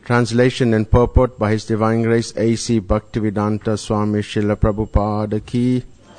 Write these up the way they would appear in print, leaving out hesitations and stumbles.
Translation and purport by His Divine Grace A.C. Bhaktivedanta Swami Srila Prabhupada Ki.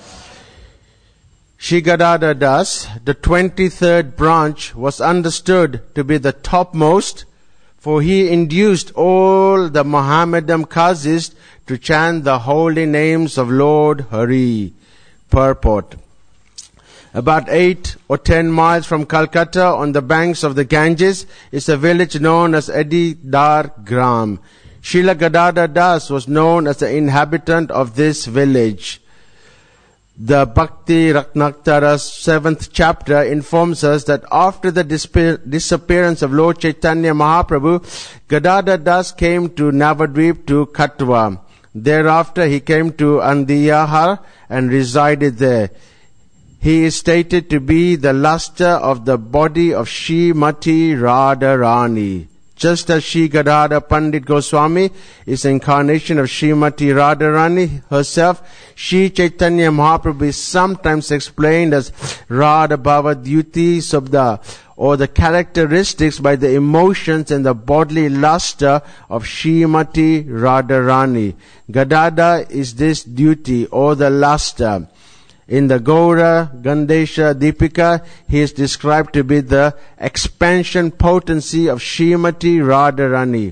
Sri Gadadhar Das, the 23rd branch, was understood to be the topmost, for he induced all the Mohammedan Qazis to chant the holy names of Lord Hari. Purport. About 8 or 10 miles from Calcutta, on the banks of the Ganges, is a village known as Edidar Gram. Srila Gadadhar Das was known as the inhabitant of this village. The Bhakti Ratnaktara's 7th chapter informs us that after the disappearance of Lord Chaitanya Mahaprabhu, Gadadhar Das came to Navadvip to Katwa. Thereafter he came to Andiyahar and resided there. He is stated to be the luster of the body of Srimati Radharani. Just as Sri Gadadhar Pandit Goswami is the incarnation of Srimati Radharani herself, Sri Chaitanya Mahaprabhu is sometimes explained as Radha Bhava Dyuti Subda, or the characteristics by the emotions and the bodily luster of Srimati Radharani. Gadadhar is this duty or the luster. In the Gaura Gandesha Deepika, he is described to be the expansion potency of Srimati Radharani.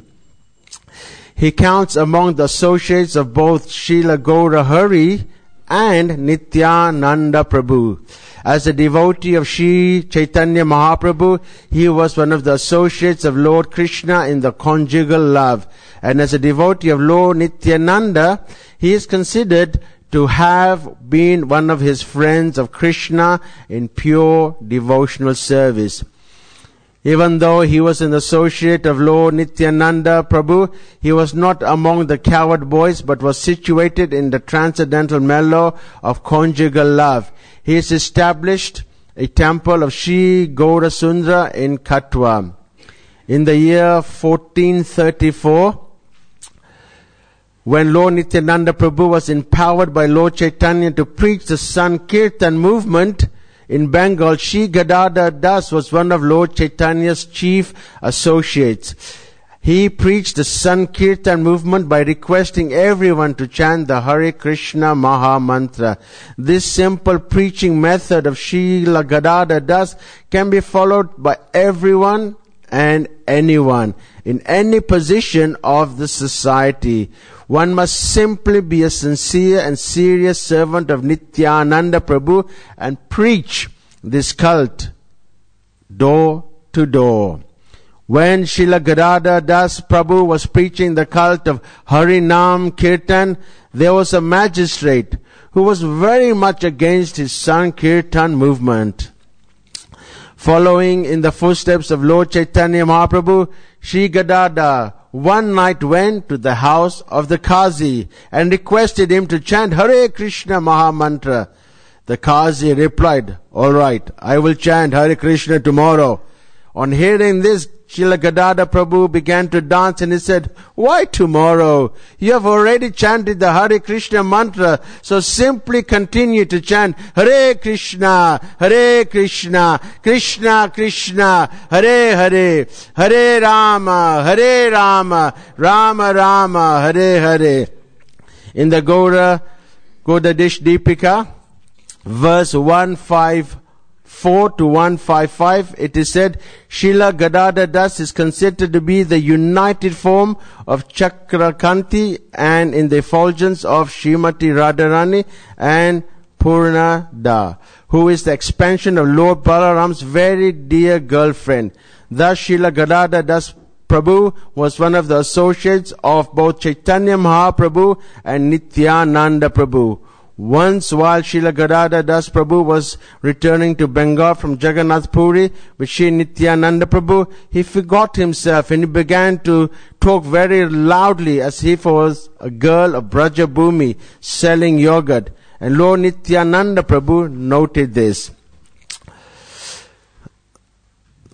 He counts among the associates of both Srila Gaura Hari and Nityananda Prabhu. As a devotee of Sri Chaitanya Mahaprabhu, he was one of the associates of Lord Krishna in the conjugal love. And as a devotee of Lord Nityananda, he is considered to have been one of his friends of Krishna in pure devotional service. Even though he was an associate of Lord Nityananda Prabhu, he was not among the coward boys, but was situated in the transcendental mellow of conjugal love. He has established a temple of Sri Gaurasundra in Katwa. In the year 1434, when Lord Nityananda Prabhu was empowered by Lord Chaitanya to preach the Sankirtan movement in Bengal, Sri Gadadhar Das was one of Lord Chaitanya's chief associates. He preached the Sankirtan movement by requesting everyone to chant the Hare Krishna Maha Mantra. This simple preaching method of Srila Gadadhar Das can be followed by everyone and anyone in any position of the society. One must simply be a sincere and serious servant of Nityananda Prabhu and preach this cult door to door. When Srila Gadadhar Das Prabhu was preaching the cult of Harinam Kirtan, there was a magistrate who was very much against his Sankirtan movement. Following in the footsteps of Lord Chaitanya Mahaprabhu, Sri Gadadhar one night went to the house of the Qazi and requested him to chant Hare Krishna Maha Mantra. The Qazi replied, "All right, I will chant Hare Krishna tomorrow." On hearing this, Srila Gadadhar Prabhu began to dance and he said, "Why tomorrow? You have already chanted the Hare Krishna mantra, so simply continue to chant Hare Krishna, Krishna Krishna, Hare Hare, Hare Rama, Rama Rama, Hare Hare." In the Gaudadish Deepika, verse 154 to 155, it is said, Srila Gadadhar Das is considered to be the united form of Chakrakanti and in the effulgence of Srimati Radharani and Purnada, who is the expansion of Lord Balaram's very dear girlfriend. Thus Srila Gadadhar Das Prabhu was one of the associates of both Chaitanya Mahaprabhu and Nityananda Prabhu. Once while Srila Gadadhar Das Prabhu was returning to Bengal from Jagannath Puri with Sri Nityananda Prabhu, he forgot himself and he began to talk very loudly as if he was a girl of Brajabhumi selling yogurt. And Lord Nityananda Prabhu noted this.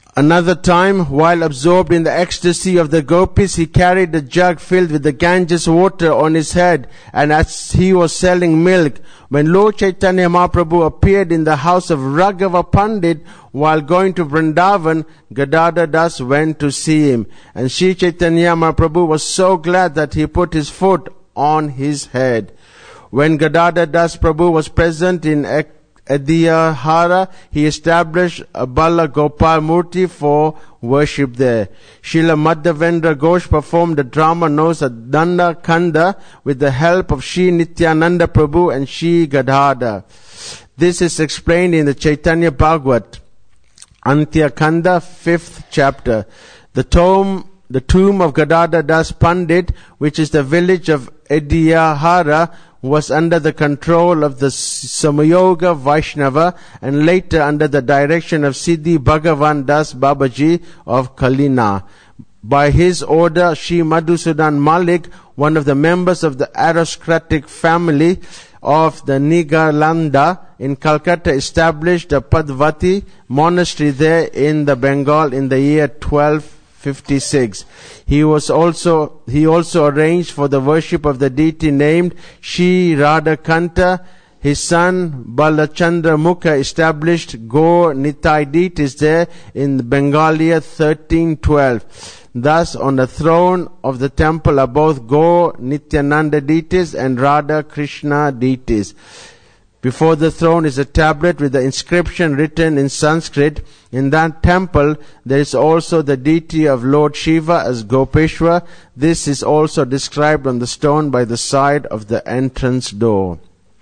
Another time, while absorbed in the ecstasy of the gopis, he carried a jug filled with the Ganges water on his head, and as he was selling milk, when Lord Chaitanya Mahaprabhu appeared in the house of Raghava Pandit while going to Vrindavan, Gadadhar Das went to see him, and Sri Chaitanya Mahaprabhu was so glad that he put his foot on his head. When Gadadhar Das Prabhu was present in Adiyahara, he established a Bala Gopal Murti for worship there. Srila Madhavendra Ghosh performed the drama known as Danda Kanda with the help of Sri Nityananda Prabhu and Sri Gadadhar. This is explained in the Chaitanya Bhagavat, Antya Kanda, 5th chapter. The tomb of Gadadhar Das Pandit, which is the village of Adiyahara, was under the control of the Samayoga Vaishnava and later under the direction of Siddhi Bhagavan Das Babaji of Kalina. By his order, Sri Madhusudan Malik, one of the members of the aristocratic family of the Nigalanda in Calcutta, established a Padvati monastery there in the Bengal in the year 1256. He also arranged for the worship of the deity named Shri Radhakanta. His son Balachandra Mukha established Gaur Nitai deities there in Bengalia 1312. Thus, on the throne of the temple are both Gaur Nityananda deities and Radha Krishna deities. Before the throne is a tablet with the inscription written in Sanskrit. In that temple, there is also the deity of Lord Shiva as Gopeshwar. This is also described on the stone by the side of the entrance door.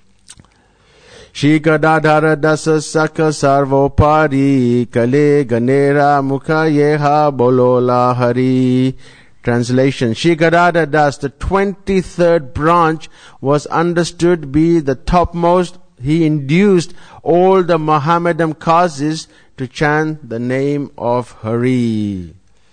Shri Gadadhara Dasa Saka Sarvopari Kale Ganera Mukha Yeha Bolola Hari. Translation: Shri Gadadhar Das, the 23rd branch, was understood to be the topmost. He induced all the Mohammedan Qazis to chant the name of Hari.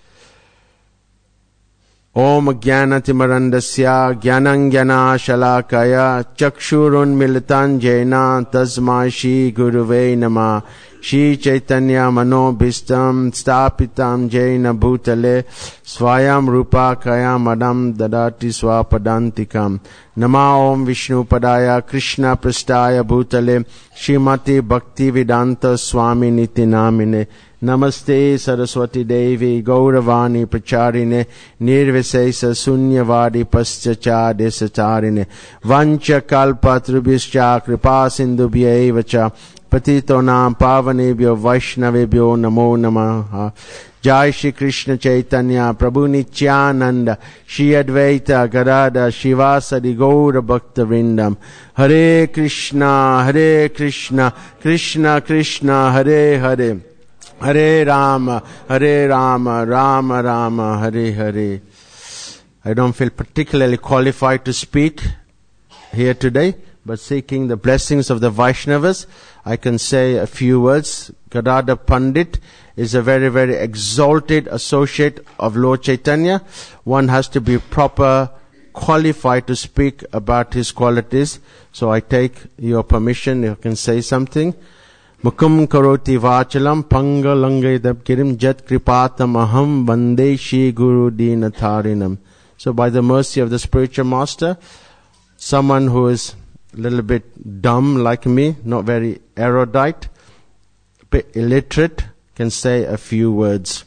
Om Jnanatimarandasya Jnanang Jnana Shalakaya Chakshurun Militan Jena Tasmai Shri Guruve Namah. Shri Chaitanya Manobhistam Stapitam Jaina Bhutale Swayam Rupa Kayam Adam Dadati Swapadantikam. Nama Om Vishnu Padaya Krishna Prastaya Bhutale Shrimati Bhakti Vedanta Swami Niti Namine. Namaste Saraswati Devi Gauravani Pracharine Nirvisesa Sunyavadi Paschachade Satarine Vancha Kalpatrubhischa Kripa Sindhubhyevacha Patito Nam Pavanebhyo Vaishnavebhyo Namo Namaha. Jai Shri Krishna Chaitanya Prabhu Nityananda Shri Advaita Gadadhar Shivasadi Gaura Bhakta Vrindam. Hare Krishna Krishna Krishna Hare Hare, Hare Rama Rama Rama Hare Hare. I don't feel particularly qualified to speak here today, but seeking the blessings of the Vaishnavas, I can say a few words. Gadadhar Pandit is a very, very exalted associate of Lord Chaitanya. One has to be proper qualified to speak about his qualities. So I take your permission, you can say something. Mukum karoti vachalam pangalangai dabkirim jat kripatam aham vande Shri Guru Dinatharinam. So by the mercy of the spiritual master, someone who is a little bit dumb like me, not very erudite, a bit illiterate, can say a few words.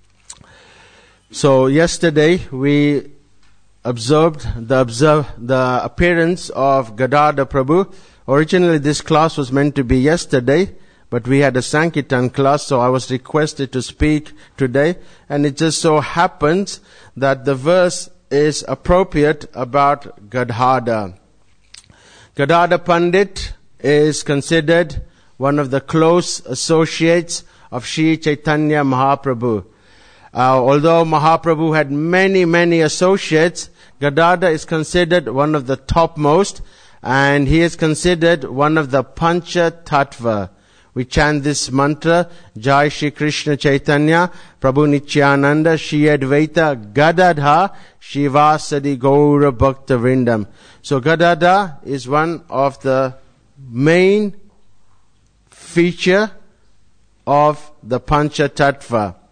So yesterday we observed the appearance of Gadadhar Prabhu. Originally this class was meant to be yesterday, but we had a Sankirtan class, so I was requested to speak today. And it just so happens that the verse is appropriate about Gadadhar. Gadadhar Pandit is considered one of the close associates of Sri Chaitanya Mahaprabhu. Although Mahaprabhu had many, many associates, Gadadhar is considered one of the topmost, and he is considered one of the Pancha Tattva. We chant this mantra, Jai Shri Krishna Chaitanya, Prabhu Nityananda, Shri Advaita, Gadadhar, Shivasadi Gaura Bhakta Vrindam. So Gadadhar is one of the main feature of the Pancha Tattva.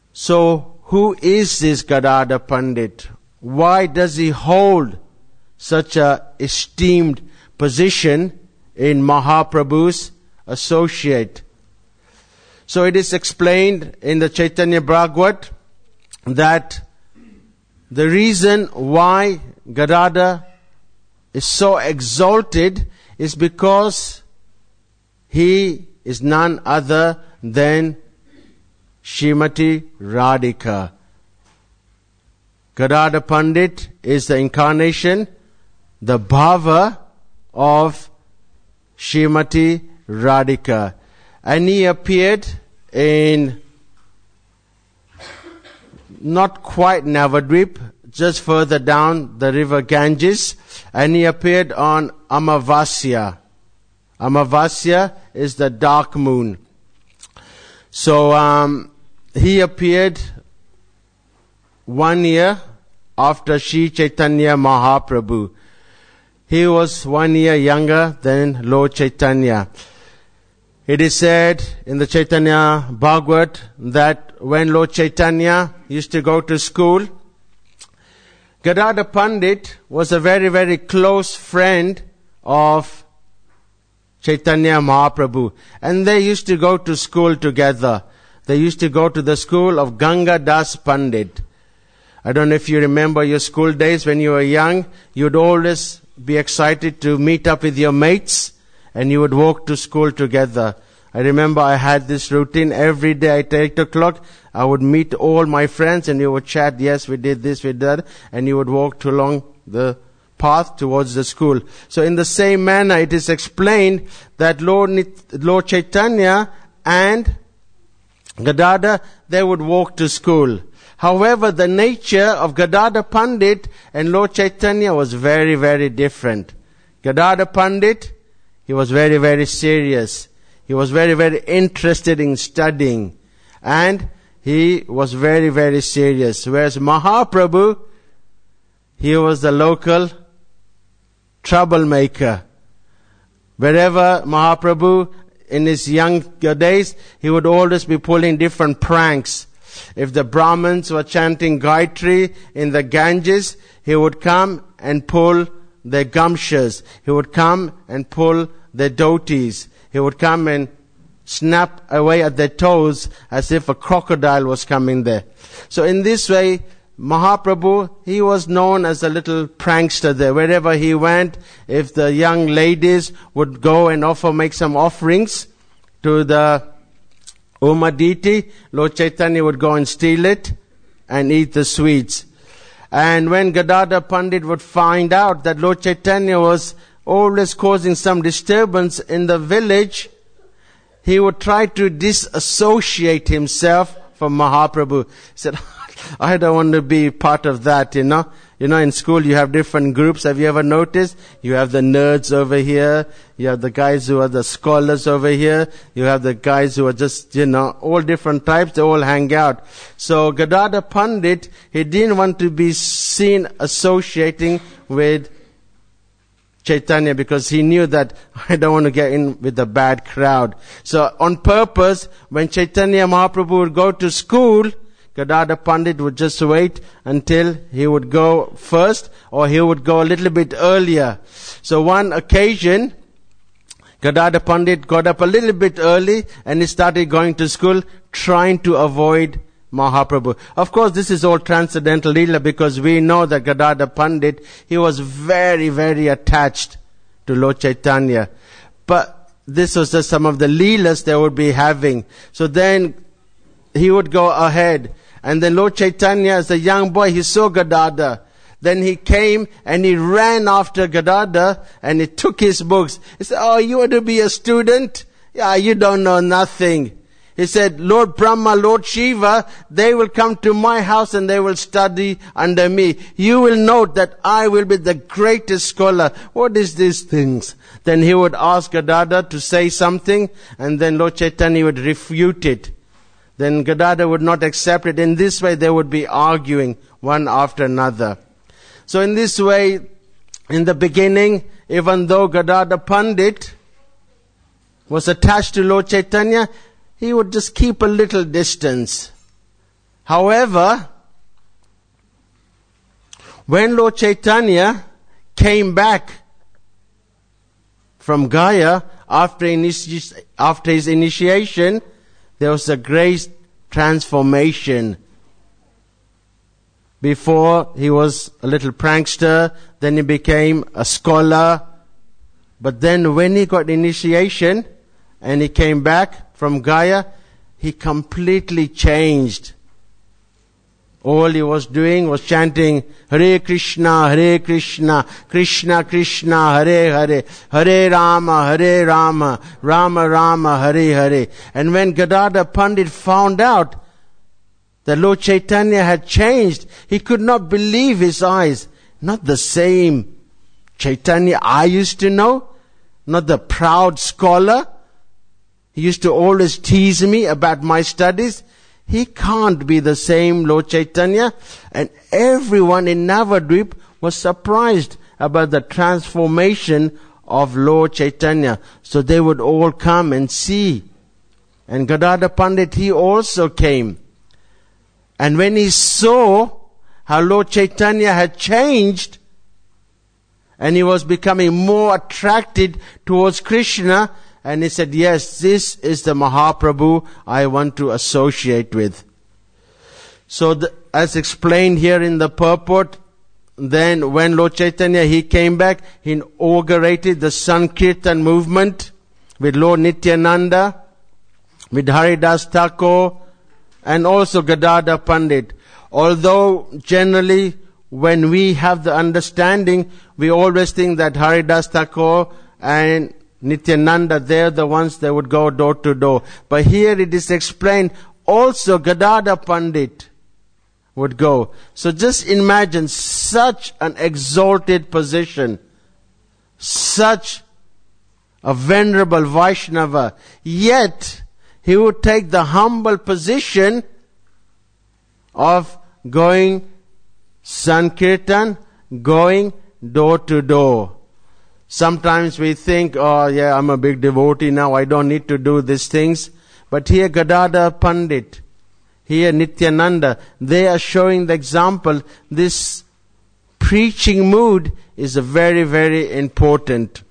So, who is this Gadadhar Pandit? Why does he hold such a esteemed position in Mahaprabhu's associate? So it is explained in the Chaitanya Bhagavat that the reason why Gadadhar is so exalted is because he is none other than Srimati Radhika. Gadadhar Pandit is the incarnation, the bhava of Srimati Radhika. And he appeared in not quite Navadvip, just further down the river Ganges, and he appeared on Amavasya. Amavasya is the dark moon. So he appeared 1 year after Sri Chaitanya Mahaprabhu. He was 1 year younger than Lord Chaitanya. It is said in the Chaitanya Bhagavat that when Lord Chaitanya used to go to school, Gadadhar Pandit was a very, very close friend of Chaitanya Mahaprabhu. And they used to go to school together. They used to go to the school of Ganga Das Pandit. I don't know if you remember your school days when you were young. You'd always be excited to meet up with your mates and you would walk to school together. I remember I had this routine every day at 8 o'clock. I would meet all my friends and we would chat. Yes, we did this, we did that. And you would walk along the path towards the school. So in the same manner, it is explained that Lord Chaitanya and Gadadhar, they would walk to school. However, the nature of Gadadhar Pandit and Lord Chaitanya was very, very different. Gadadhar Pandit, he was very, very serious. He was very, very interested in studying. And he was very, very serious. Whereas Mahaprabhu, he was the local troublemaker. Wherever Mahaprabhu, in his younger days, he would always be pulling different pranks. If the Brahmins were chanting Gayatri in the Ganges, he would come and pull their gumshas. He would come and pull their dhotis. He would come and snap away at their toes as if a crocodile was coming there. So in this way, Mahaprabhu, he was known as a little prankster there. Wherever he went, if the young ladies would go and make some offerings to the Uma deity, Lord Chaitanya would go and steal it and eat the sweets. And when Gadadhar Pandit would find out that Lord Chaitanya was always causing some disturbance in the village, he would try to disassociate himself from Mahaprabhu. He said, I don't want to be part of that, you know. You know, in school you have different groups. Have you ever noticed? You have the nerds over here. You have the guys who are the scholars over here. You have the guys who are just, you know, all different types. They all hang out. So Gadadhar Pandit, he didn't want to be seen associating with Chaitanya because he knew that I don't want to get in with the bad crowd. So on purpose, when Chaitanya Mahaprabhu would go to school, Gadadhar Pandit would just wait until he would go first, or he would go a little bit earlier. So one occasion, Gadadhar Pandit got up a little bit early and he started going to school trying to avoid Mahaprabhu. Of course, this is all transcendental leela because we know that Gadadhar Pandit, he was very, very attached to Lord Chaitanya. But this was just some of the leelas they would be having. So then he would go ahead. And then Lord Chaitanya, as a young boy, he saw Gadadhar. Then he came and he ran after Gadadhar and he took his books. He said, oh, you want to be a student? Yeah, you don't know nothing. He said, Lord Brahma, Lord Shiva, they will come to my house and they will study under me. You will note that I will be the greatest scholar. What is these things? Then he would ask Gadadhar to say something and then Lord Chaitanya would refute it. Then Gadadhar would not accept it. In this way, they would be arguing one after another. So in this way, in the beginning, even though Gadadhar Pandit was attached to Lord Chaitanya, he would just keep a little distance. However, when Lord Chaitanya came back from Gaya after his initiation, there was a great transformation. Before, he was a little prankster, then he became a scholar. But then when he got initiation and he came back from Gaya, he completely changed. All he was doing was chanting Hare Krishna, Krishna Krishna, Hare Hare, Hare Rama, Rama Rama, Hare Hare. And when Gadadhar Pandit found out that Lord Chaitanya had changed, he could not believe his eyes. Not the same Chaitanya I used to know, not the proud scholar. He used to always tease me about my studies. He can't be the same Lord Chaitanya. And everyone in Navadvip was surprised about the transformation of Lord Chaitanya. So they would all come and see. And Gadadhar Pandit, he also came. And when he saw how Lord Chaitanya had changed, and he was becoming more attracted towards Krishna, and he said, yes, this is the Mahaprabhu I want to associate with. So as explained here in the purport, then when Lord Chaitanya, he came back, he inaugurated the Sankirtan movement with Lord Nityananda, with Haridas Thakur, and also Gadadhar Pandit. Although generally when we have the understanding, we always think that Haridas Thakur and Nityananda, they're the ones that would go door to door. But here it is explained, also Gadadhar Pandit would go. So just imagine such an exalted position, such a venerable Vaishnava, yet he would take the humble position of going Sankirtan, going door to door. Sometimes we think, oh yeah, I'm a big devotee now, I don't need to do these things. But here Gadadhar Pandit, here Nityananda, they are showing the example. This preaching mood is very, very important.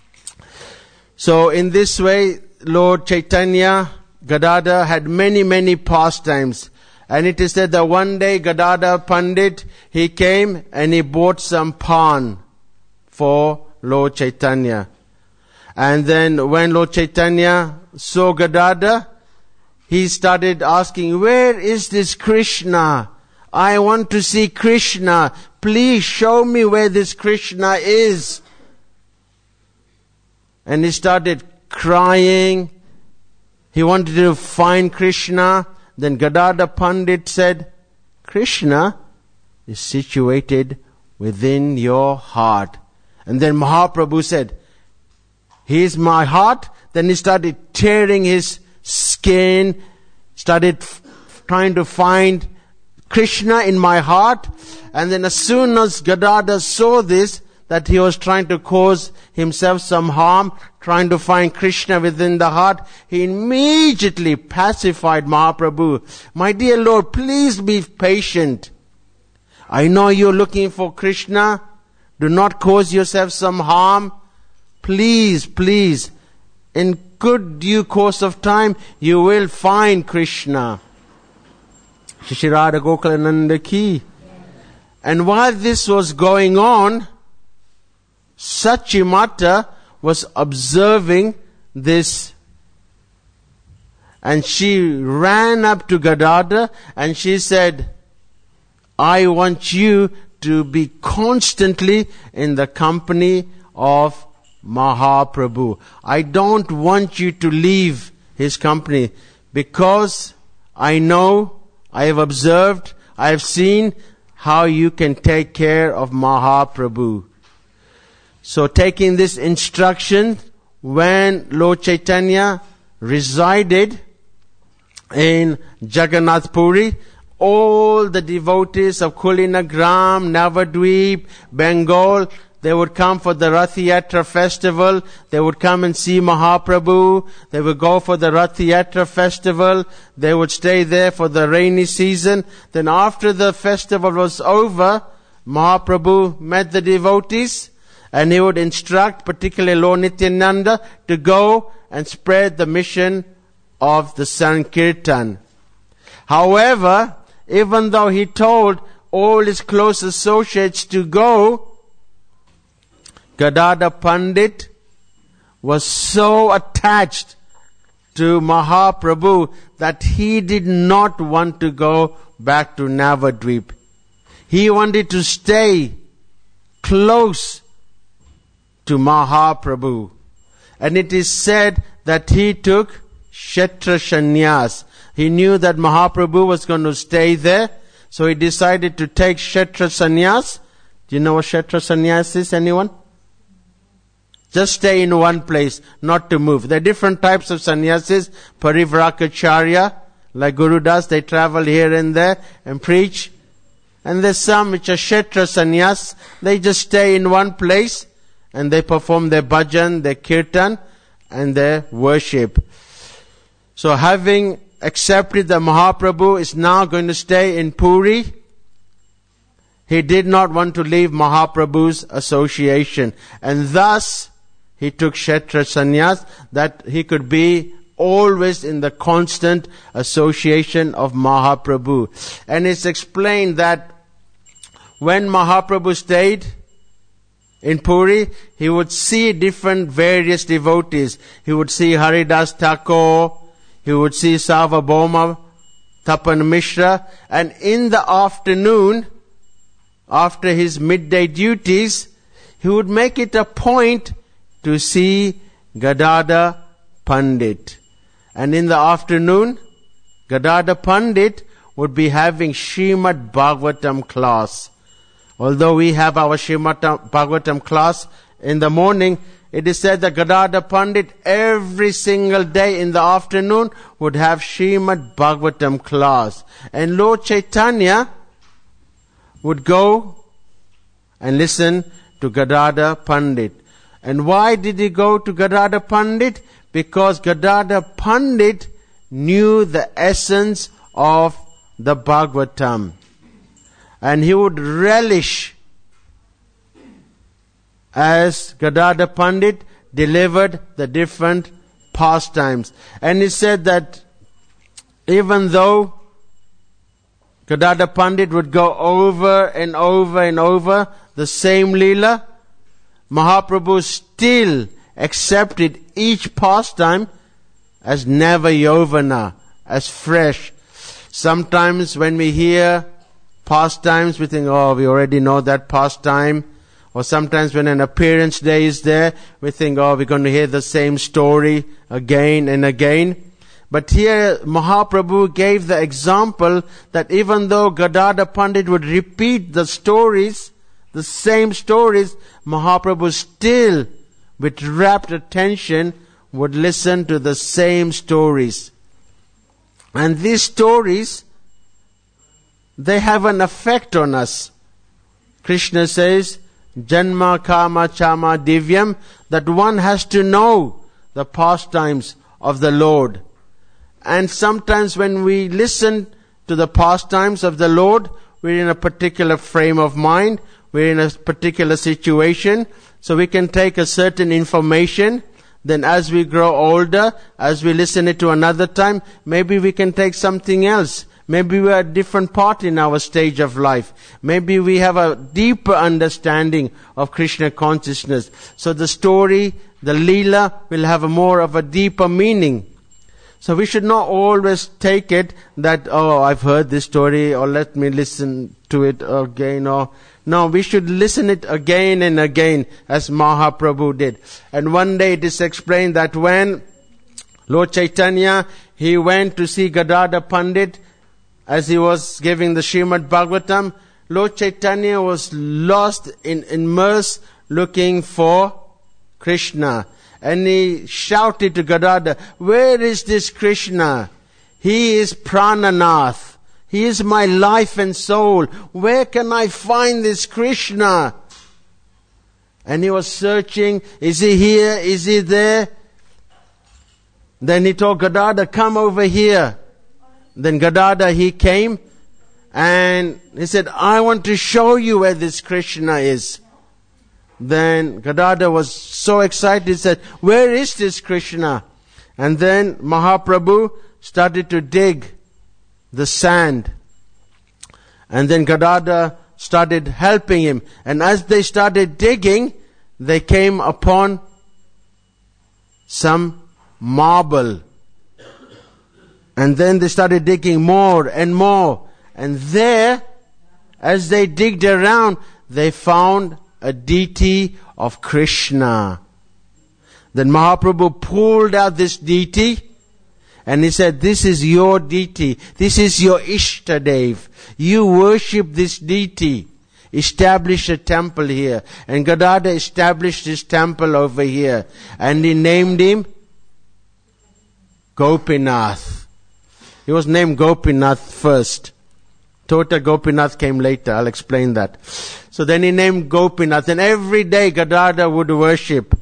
So in this way, Lord Chaitanya, Gadadhar had many, many pastimes. And it is said that one day Gadadhar Pandit, he came and he bought some pan for Lord Chaitanya. And then when Lord Chaitanya saw Gadadhar, he started asking, where is this Krishna? I want to see Krishna. Please show me where this Krishna is. And he started crying. He wanted to find Krishna. Then Gadadhar Pandit said, Krishna is situated within your heart. And then Mahaprabhu said, he is my heart. Then he started tearing his skin, started trying to find Krishna in my heart. And then as soon as Gadadhar saw this, that he was trying to cause himself some harm, trying to find Krishna within the heart, he immediately pacified Mahaprabhu. My dear Lord, please be patient. I know you're looking for Krishna. Do not cause yourself some harm. Please, please, in good due course of time, you will find Krishna. Shri Radha Gokulananda ki. And while this was going on, Sachimata was observing this, and she ran up to Gadadhar and she said, I want you to be constantly in the company of Mahaprabhu. I don't want you to leave his company, because I know, I have observed, I have seen how you can take care of Mahaprabhu. So taking this instruction, when Lord Chaitanya resided in Jagannath Puri, all the devotees of Kulinagram, Navadvip, Bengal, They would come for the Rath Yatra festival. They would come and see Mahaprabhu. They would go for the Rath Yatra festival. They would stay there for the rainy season. Then after the festival was over, Mahaprabhu met the devotees and he would instruct particularly Lord Nityananda to go and spread the mission of the Sankirtan. However, even though he told all his close associates to go, Gadadhar Pandit was so attached to Mahaprabhu that he did not want to go back to Navadvip. He wanted to stay close to Mahaprabhu. And it is said that he took Kshetra Sannyas. He knew that Mahaprabhu was going to stay there, so he decided to take Kshetra Sannyas. Do you know what Kshetra Sannyas is, anyone? Just stay in one place, not to move. There are different types of sannyasis. Parivrakacharya, like Guru Das, they travel here and there and preach. And there's some which are Kshetra Sannyas. They just stay in one place and they perform their bhajan, their kirtan and their worship. So having accepted that Mahaprabhu is now going to stay in Puri, he did not want to leave Mahaprabhu's association. And thus, he took Kshetra Sannyas, that he could be always in the constant association of Mahaprabhu. And it's explained that when Mahaprabhu stayed in Puri, he would see different various devotees. He would see Haridas Thakur, he would see Sarvabhauma Tapan Mishra, and in the afternoon, after his midday duties, he would make it a point to see Gadadhar Pandit. And in the afternoon, Gadadhar Pandit would be having Srimad Bhagavatam class. Although we have our Srimad Bhagavatam class in the morning, it is said that Gadadhar Pandit every single day in the afternoon would have Srimad Bhagavatam class. And Lord Chaitanya would go and listen to Gadadhar Pandit. And why did he go to Gadadhar Pandit? Because Gadadhar Pandit knew the essence of the Bhagavatam. And he would relish as Gadadhar Pandit delivered the different pastimes. And he said that even though Gadadhar Pandit would go over and over and over the same Leela, Mahaprabhu still accepted each pastime as Nava Yovana, as fresh. Sometimes when we hear pastimes, we think, oh, we already know that pastime. Or sometimes when an appearance day is there, we think, oh, we're going to hear the same story again and again. But here Mahaprabhu gave the example that even though Gadadhar Pandit would repeat the stories, the same stories, Mahaprabhu still, with rapt attention, would listen to the same stories. And these stories, they have an effect on us. Krishna says, Janma Kama Chama Divyam, that one has to know the pastimes of the Lord. And sometimes when we listen to the pastimes of the Lord, we're in a particular frame of mind, we're in a particular situation, so we can take a certain information. Then as we grow older, as we listen it to another time, maybe we can take something else. Maybe we are at a different part in our stage of life. Maybe we have a deeper understanding of Krishna consciousness. So the story, the Leela, will have a more of a deeper meaning. So we should not always take it that, oh, I've heard this story, or let me listen to it again, or no, we should listen it again and again, as Mahaprabhu did. And one day it is explained that when Lord Chaitanya, he went to see Gadadhar Pandit, as he was giving the Srimad Bhagavatam, Lord Chaitanya was lost in immersed looking for Krishna. And he shouted to Gadadhar, where is this Krishna? He is Prananath. He is my life and soul. Where can I find this Krishna? And he was searching, is he here? Is he there? Then he told Gadadhar, come over here. Then Gadadhar, he came and he said, I want to show you where this Krishna is. Then Gadadhar was so excited, he said, where is this Krishna? And then Mahaprabhu started to dig the sand. And then Gadadhar started helping him. And as they started digging, they came upon some marble. And then they started digging more and more. And there, as they digged around, they found a deity of Krishna. Then Mahaprabhu pulled out this deity and he said, this is your deity. This is your Ishtadev. You worship this deity. Establish a temple here. And Gadadhar established his temple over here. And he named him Gopinath. He was named Gopinath first. Tota Gopinath came later. I'll explain that. So then he named Gopinath. And every day Gadadhar would worship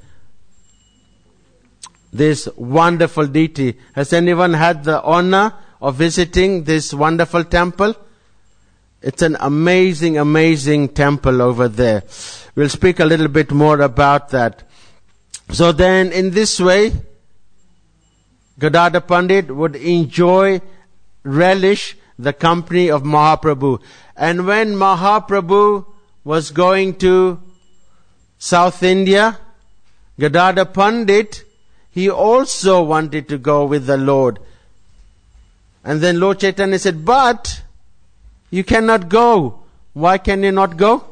this wonderful deity. Has anyone had the honor of visiting this wonderful temple? It's an amazing, amazing temple over there. We'll speak a little bit more about that. So then in this way, Gadadhar Pandit would relish the company of Mahaprabhu. And when Mahaprabhu was going to South India, Gadadhar Pandit, he also wanted to go with the Lord. And then Lord Chaitanya said, but you cannot go. Why can you not go?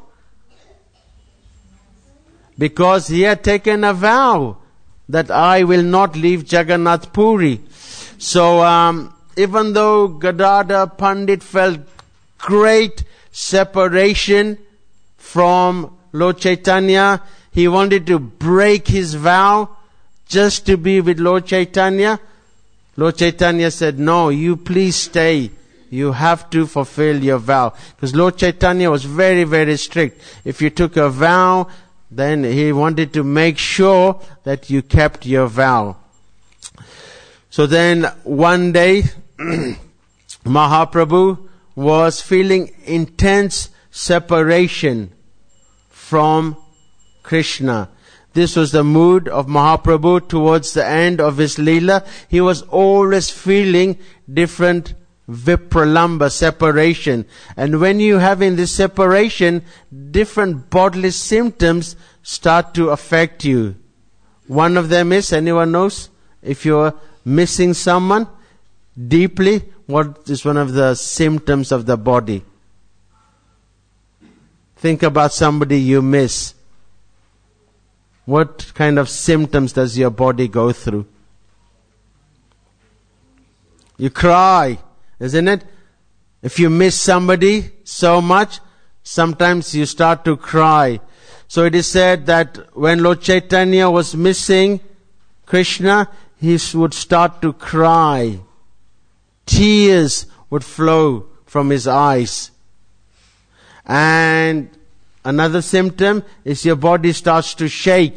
Because he had taken a vow that I will not leave Jagannath Puri. So even though Gadadhar Pandit felt great separation from Lord Chaitanya, he wanted to break his vow just to be with Lord Chaitanya. Lord Chaitanya said, no, you please stay. You have to fulfill your vow. Because Lord Chaitanya was very, very strict. If you took a vow, then he wanted to make sure that you kept your vow. So then one day, Mahaprabhu was feeling intense separation from Krishna. This was the mood of Mahaprabhu towards the end of his Leela. He was always feeling different vipralamba, separation. And when you have in this separation, different bodily symptoms start to affect you. One of them is, anyone knows? If you're missing someone deeply, what is one of the symptoms of the body? Think about somebody you miss. What kind of symptoms does your body go through? You cry, isn't it? If you miss somebody so much, sometimes you start to cry. So it is said that when Lord Chaitanya was missing Krishna, he would start to cry. Tears would flow from his eyes. And another symptom is your body starts to shake.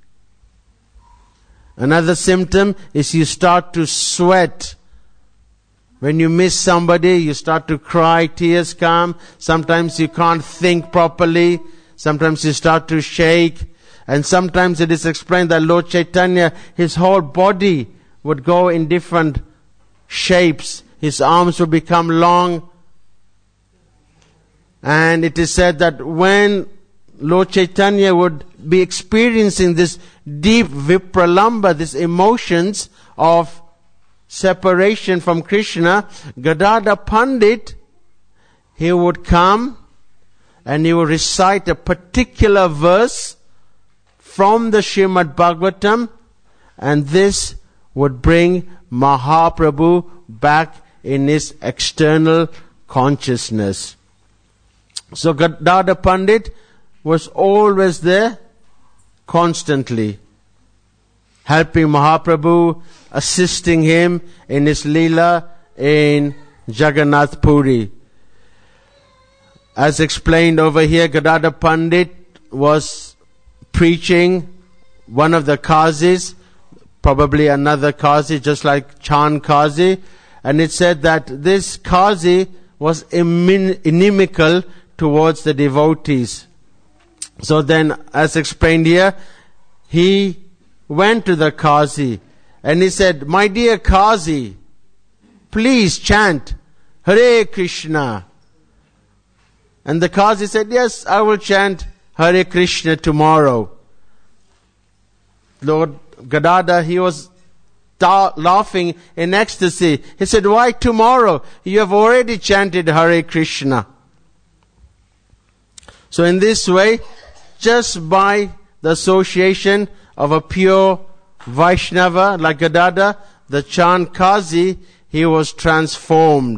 Another symptom is you start to sweat. When you miss somebody, you start to cry, tears come. Sometimes you can't think properly. Sometimes you start to shake. And sometimes it is explained that Lord Chaitanya, his whole body would go in different shapes. His arms would become long. And it is said that when Lord Chaitanya would be experiencing this deep vipralamba, these emotions of separation from Krishna, Gadadhar Pandit, he would come and he would recite a particular verse from the Srimad Bhagavatam, and this would bring Mahaprabhu back in his external consciousness. So Gadadhar Pandit was always there, constantly, helping Mahaprabhu, assisting him in his Leela in Jagannath Puri. As explained over here, Gadadhar Pandit was preaching, one of the Qazis, probably another Qazi, just like Chand Qazi, and it said that this Qazi was inimical towards the devotees. So then, as explained here, he went to the Qazi and he said, "My dear Qazi, please chant Hare Krishna." And the Qazi said, "Yes, I will chant Hare Krishna tomorrow." Lord Gadadhar, he was laughing in ecstasy. He said, "Why tomorrow? You have already chanted Hare Krishna." So in this way, just by the association of a pure Vaishnava like Gadadhar, the Chand Qazi, he was transformed.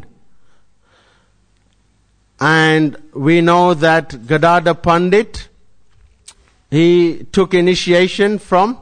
And we know that Gadadhar Pandit, he took initiation from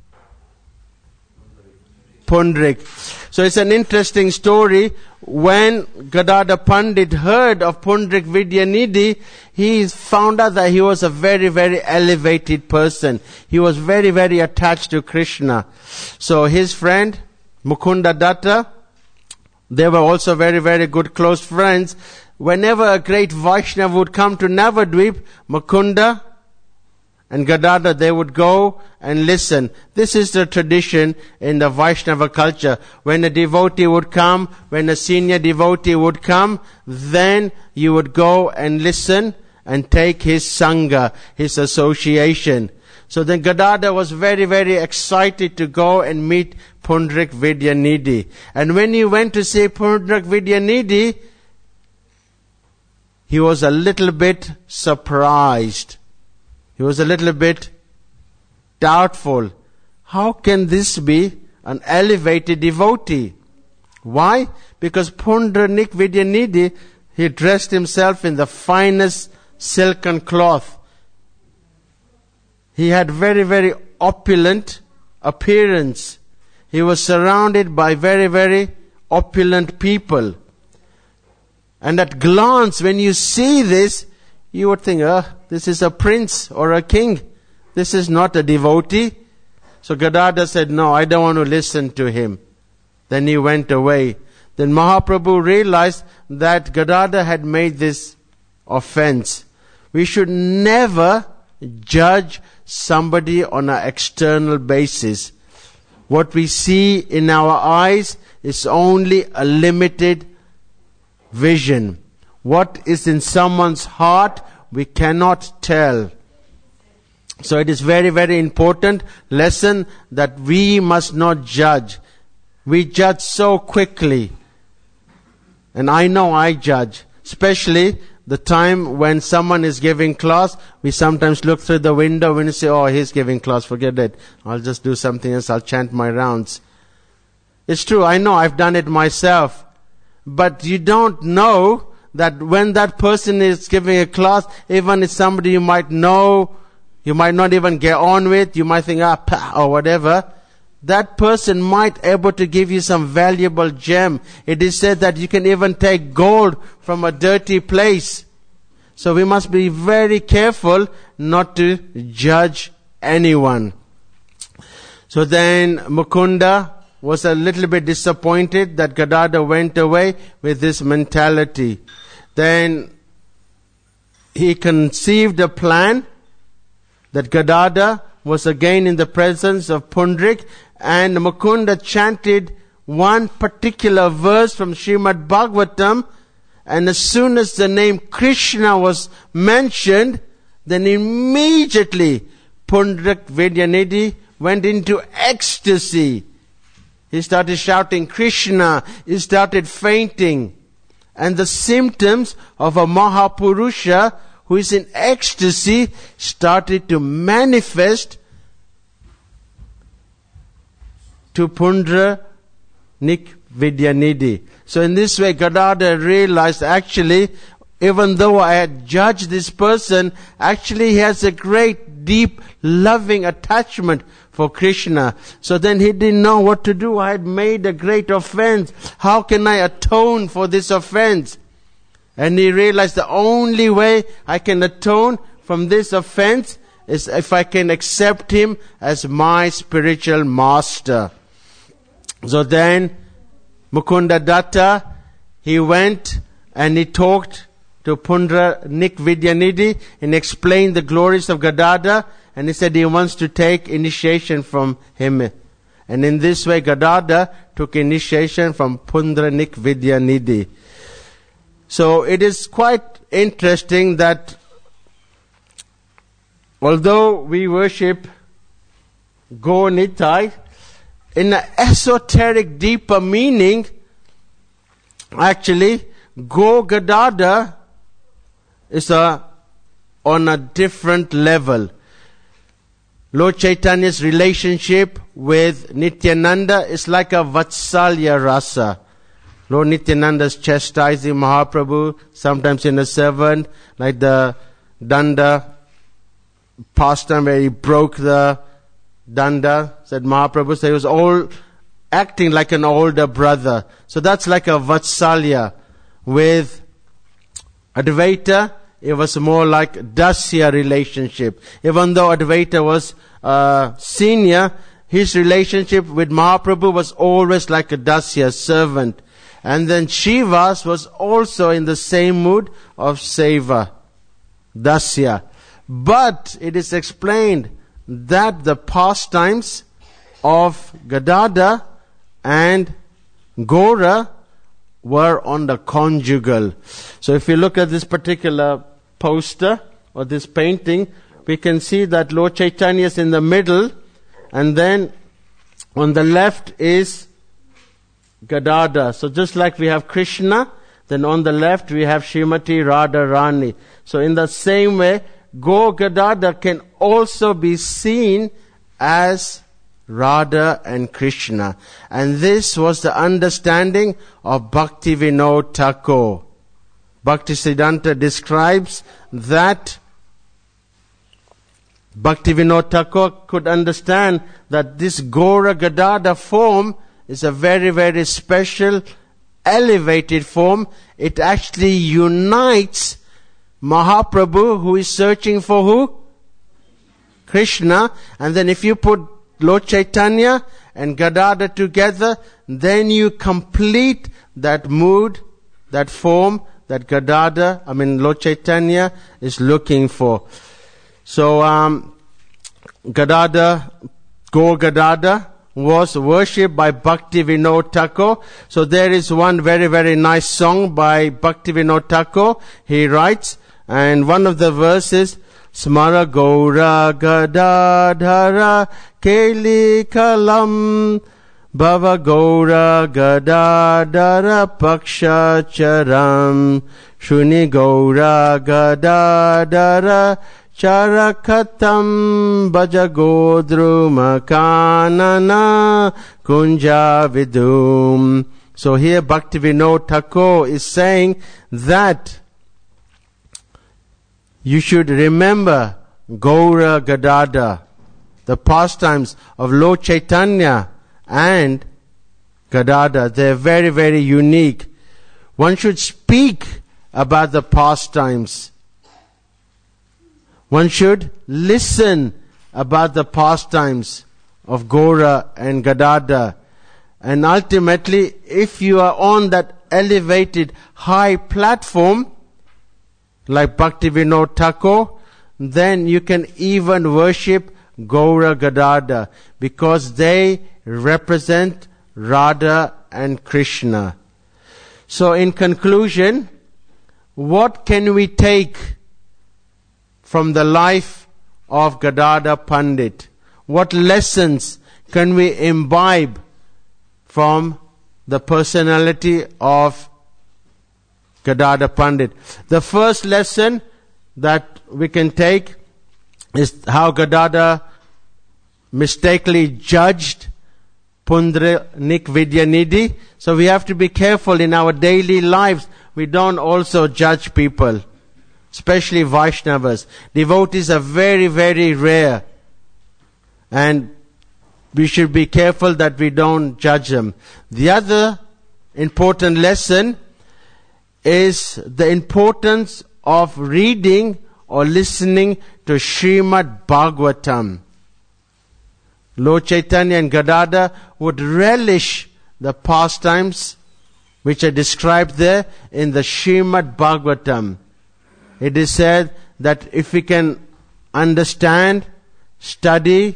Pundrik. So it's an interesting story. When Gadadhar Pandit heard of Pundrik Vidyanidhi, he found out that he was a very, very elevated person. He was very, very attached to Krishna. So his friend, Mukunda Datta, they were also very, very good close friends. Whenever a great Vaishnava would come to Navadvip, Mukunda and Gadadhar, they would go and listen. This is the tradition in the Vaishnava culture. When a devotee would come, when a senior devotee would come, then you would go and listen and take his sangha, his association. So then Gadadhar was very, very excited to go and meet Pundrik Vidyanidhi. And when he went to see Pundrik Vidyanidhi, he was a little bit surprised. He was a little bit doubtful. How can this be an elevated devotee? Why? Because Pundrik Vidyanidhi, he dressed himself in the finest silken cloth. He had very, very opulent appearance. He was surrounded by very, very opulent people. And at glance, when you see this, you would think, this is a prince or a king. This is not a devotee. So Gadadhar said, "No, I don't want to listen to him." Then he went away. Then Mahaprabhu realized that Gadadhar had made this offense. We should never judge somebody on an external basis. What we see in our eyes is only a limited vision. What is in someone's heart, we cannot tell. So it is very, very important lesson that we must not judge. We judge so quickly. And I know I judge. Especially the time when someone is giving class, we sometimes look through the window and say, "Oh, he's giving class, forget it. I'll just do something else, I'll chant my rounds." It's true, I know, I've done it myself. But you don't know that when that person is giving a class, even if somebody you might know, you might not even get on with, you might think, or whatever, that person might able to give you some valuable gem. It is said that you can even take gold from a dirty place. So we must be very careful not to judge anyone. So then Mukunda was a little bit disappointed that Gadadhar went away with this mentality. Then he conceived a plan that Gadadhar was again in the presence of Pundrik, and Mukunda chanted one particular verse from Srimad Bhagavatam, and as soon as the name Krishna was mentioned, then immediately Pundrik Vidyanidhi went into ecstasy. He started shouting Krishna, he started fainting. And the symptoms of a Mahapurusha who is in ecstasy started to manifest to Pundrik Vidyanidhi. So in this way, Gadadhar realized, actually, even though I had judged this person, actually he has a great, deep, loving attachment for Krishna. So then he didn't know what to do. I had made a great offense. How can I atone for this offense? And he realized the only way I can atone from this offense is if I can accept him as my spiritual master. So then Mukunda Datta, he went and he talked to Pundranik Vidyanidhi and explained the glories of Gadadhar, and he said he wants to take initiation from him. And in this way Gadadhar took initiation from Pundranik Vidyanidhi. So it is quite interesting that although we worship Go Nitai, in an esoteric, deeper meaning, actually, Go Gadadhar is on a different level. Lord Chaitanya's relationship with Nityananda is like a Vatsalya Rasa. Lord Nityananda is chastising Mahaprabhu, sometimes in a servant, like the Danda pastime where he broke the Danda, said Mahaprabhu, so he was all acting like an older brother. So that's like a Vatsalya. With Advaita, it was more like Dasya relationship. Even though Advaita was senior, his relationship with Mahaprabhu was always like a Dasya, servant. And then Shivas was also in the same mood of Seva, Dasya. But it is explained that the pastimes of Gadadhar and Gora were on the conjugal. So if you look at this particular poster or this painting, we can see that Lord Chaitanya is in the middle, and then on the left is Gadadhar. So just like we have Krishna, then on the left we have Srimati Radharani. So in the same way, Go Gadadhar can also be seen as Radha and Krishna. And this was the understanding of Bhaktivinoda Thakur. Bhaktisiddhanta describes that Bhaktivinoda Thakur could understand that this Gora Gadadhar form is a very, very special, elevated form. It actually unites Mahaprabhu, who is searching for who? Krishna. And then if you put Lord Chaitanya and Gadadhar together, then you complete that mood, that form that Lord Chaitanya is looking for. So Gadadhar, Go Gadadhar was worshipped by Bhaktivinoda Thakur. So there is one very, very nice song by Bhaktivinoda Thakur. He writes, and one of the verses, Smara Gaura Gadadhara Keli Kalam Bhava Gaura Gadadhara Paksha Charam Shuni Gaura Gadadhara Charakatam Bhajagodru Makanana Kunja Vidum. So here Bhaktivinoda Thakur is saying that you should remember Gaura Gadadhar, the pastimes of Lord Chaitanya and Gadadhar. They're very, very unique. One should speak about the pastimes. One should listen about the pastimes of Gaura and Gadadhar. And ultimately, if you are on that elevated high platform, like Bhaktivinoda Thakur, then you can even worship Gaura Gadadhar, because they represent Radha and Krishna. So in conclusion, what can we take from the life of Gadadhar Pandit? What lessons can we imbibe from the personality of Gadadhar Pandit? The first lesson that we can take is how Gadadhar mistakenly judged Pundranik Vidyanidhi. So we have to be careful in our daily lives. We don't also judge people, especially Vaishnavas. Devotees are very, very rare, and we should be careful that we don't judge them. The other important lesson is the importance of reading or listening to Srimad Bhagavatam. Lord Chaitanya and Gadadhar would relish the pastimes which are described there in the Srimad Bhagavatam. It is said that if we can understand, study,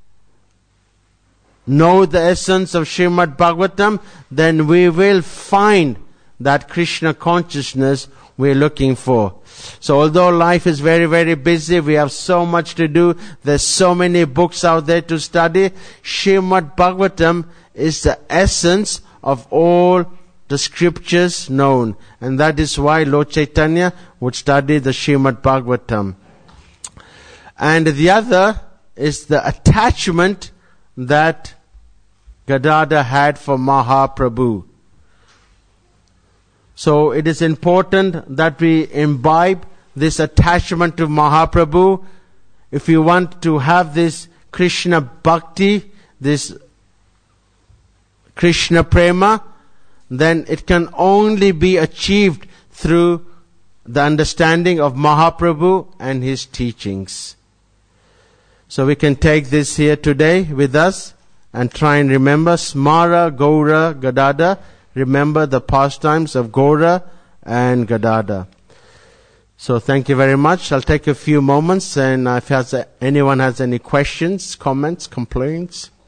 know the essence of Srimad Bhagavatam, then we will find that Krishna consciousness we're looking for. So although life is very, very busy, we have so much to do, there's so many books out there to study, Srimad Bhagavatam is the essence of all the scriptures known. And that is why Lord Chaitanya would study the Srimad Bhagavatam. And the other is the attachment that Gadadhar had for Mahaprabhu. So it is important that we imbibe this attachment to Mahaprabhu. If you want to have this Krishna Bhakti, this Krishna Prema, then it can only be achieved through the understanding of Mahaprabhu and his teachings. So we can take this here today with us and try and remember Smara, Gaura, Gadadhar. Remember the pastimes of Gaura and Gadadhar. So thank you very much. I'll take a few moments, and if anyone has any questions, comments, complaints.